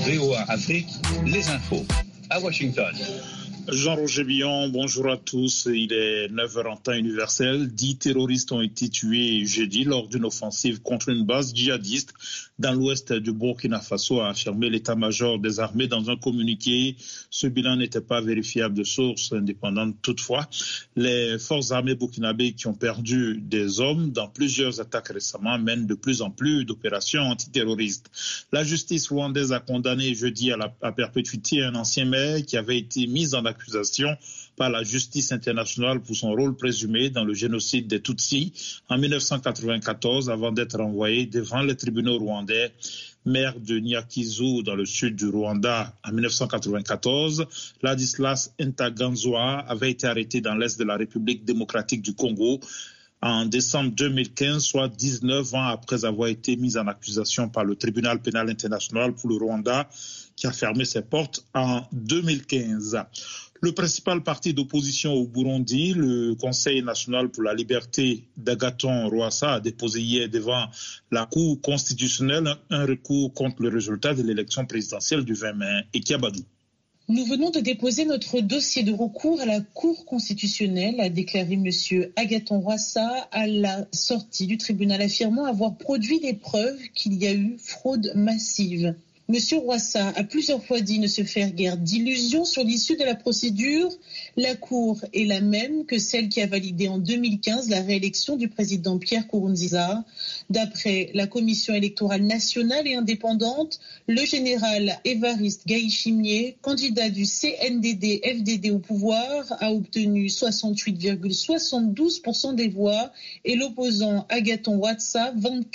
VOA Afrique, les infos à Washington. Jean-Roger Billon, bonjour à tous. Il est 9h en temps universel. 10 terroristes ont été tués jeudi lors d'une offensive contre une base djihadiste dans l'ouest du Burkina Faso, a affirmé l'état-major des armées dans un communiqué. Ce bilan n'était pas vérifiable de sources indépendantes. Toutefois, les forces armées burkinabées qui ont perdu des hommes dans plusieurs attaques récemment mènent de plus en plus d'opérations antiterroristes. La justice rwandaise a condamné jeudi à perpétuité un ancien maire qui avait été mis en accusation par la justice internationale pour son rôle présumé dans le génocide des Tutsis en 1994 avant d'être renvoyé devant les tribunaux rwandais. Maire de Nyakizu dans le sud du Rwanda en 1994, Ladislas Ntaganzwa avait été arrêté dans l'est de la République démocratique du Congo en décembre 2015, soit 19 ans après avoir été mis en accusation par le tribunal pénal international pour le Rwanda, qui a fermé ses portes en 2015. Le principal parti d'opposition au Burundi, le Conseil national pour la liberté d'Agathon Rwasa, a déposé hier devant la Cour constitutionnelle un recours contre le résultat de l'élection présidentielle du 20 mai. Et Kiabadou. Nous venons de déposer notre dossier de recours à la Cour constitutionnelle, a déclaré M. Agathon Rwasa à la sortie du tribunal, affirmant avoir produit des preuves qu'il y a eu fraude massive. M. Rwasa a plusieurs fois dit ne se faire guère d'illusions sur l'issue de la procédure. La Cour est la même que celle qui a validé en 2015 la réélection du président Pierre Nkurunziza. D'après la Commission électorale nationale et indépendante, le général Évariste Ndayishimiye, candidat du CNDD-FDD au pouvoir, a obtenu 68,72% des voix et l'opposant Agathon Rwasa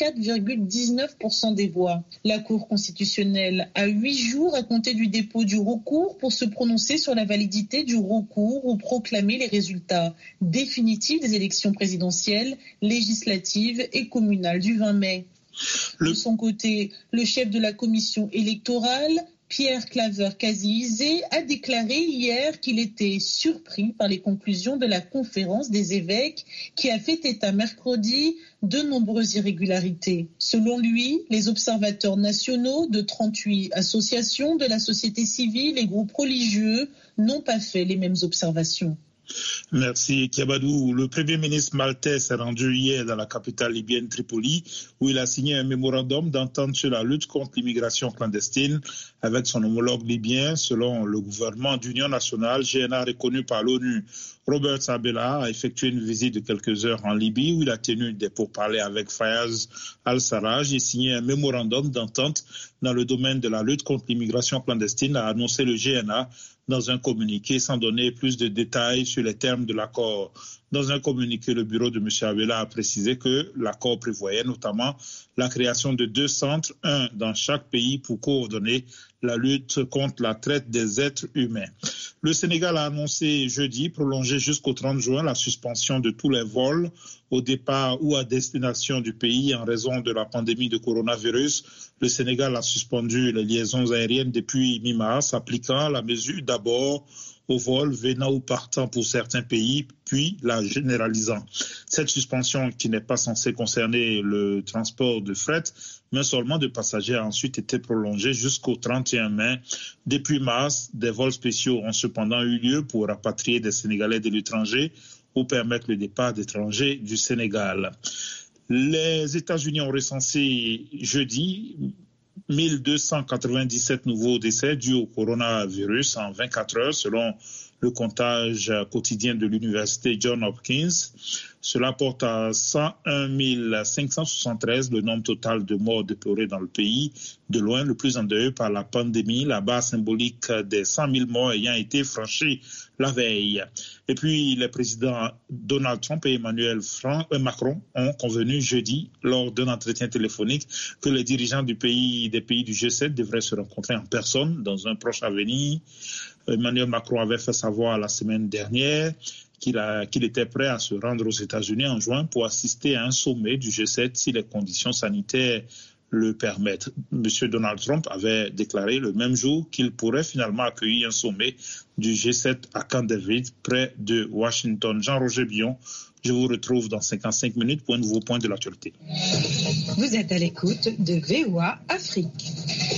24,19% des voix. La Cour constitutionnelle a 8 jours à compter du dépôt du recours pour se prononcer sur la validité du recours ou proclamer les résultats définitifs des élections présidentielles, législatives et communales du 20 mai. De son côté, le chef de la commission électorale, Pierre Claver Kazizé, a déclaré hier qu'il était surpris par les conclusions de la conférence des évêques qui a fait état mercredi de nombreuses irrégularités. Selon lui, les observateurs nationaux de 38 associations de la société civile et groupes religieux n'ont pas fait les mêmes observations. Merci Kiabadou. Le Premier ministre maltais s'est rendu hier dans la capitale libyenne Tripoli où il a signé un mémorandum d'entente sur la lutte contre l'immigration clandestine avec son homologue libyen. Selon le gouvernement d'union nationale, GNA reconnu par l'ONU, Robert Sabella a effectué une visite de quelques heures en Libye où il a tenu des pourparlers avec Fayez al-Sarraj et signé un mémorandum d'entente dans le domaine de la lutte contre l'immigration clandestine, a annoncé le GNA dans un communiqué sans donner plus de détails sur les termes de l'accord. Dans un communiqué, le bureau de M. Abela a précisé que l'accord prévoyait notamment la création de 2 centres, un dans chaque pays pour coordonner la lutte contre la traite des êtres humains. Le Sénégal a annoncé jeudi prolonger jusqu'au 30 juin la suspension de tous les vols au départ ou à destination du pays en raison de la pandémie de coronavirus. Le Sénégal a suspendu les liaisons aériennes depuis mi-mars, appliquant la mesure d'abord aux vols venant ou partant pour certains pays, puis la généralisant. Cette suspension, qui n'est pas censée concerner le transport de fret, mais seulement de passagers, a ensuite été prolongée jusqu'au 31 mai. Depuis mars, des vols spéciaux ont cependant eu lieu pour rapatrier des Sénégalais de l'étranger ou permettre le départ d'étrangers du Sénégal. Les États-Unis ont recensé jeudi 1297 nouveaux décès dus au coronavirus en 24 heures selon le comptage quotidien de l'université Johns Hopkins. Cela porte à 101 573 le nombre total de morts déplorés dans le pays, de loin le plus endeuillé par la pandémie, la barre symbolique des 100 000 morts ayant été franchie la veille. Et puis, les présidents Donald Trump et Emmanuel Macron ont convenu jeudi, lors d'un entretien téléphonique, que les dirigeants des pays du G7 devraient se rencontrer en personne dans un proche avenir. Emmanuel Macron avait fait savoir la semaine dernière qu'il était prêt à se rendre aux États-Unis en juin pour assister à un sommet du G7 si les conditions sanitaires le permettent. M. Donald Trump avait déclaré le même jour qu'il pourrait finalement accueillir un sommet du G7 à Camp David, près de Washington. Jean-Roger Billon, je vous retrouve dans 55 minutes pour un nouveau point de l'actualité. Vous êtes à l'écoute de VOA Afrique.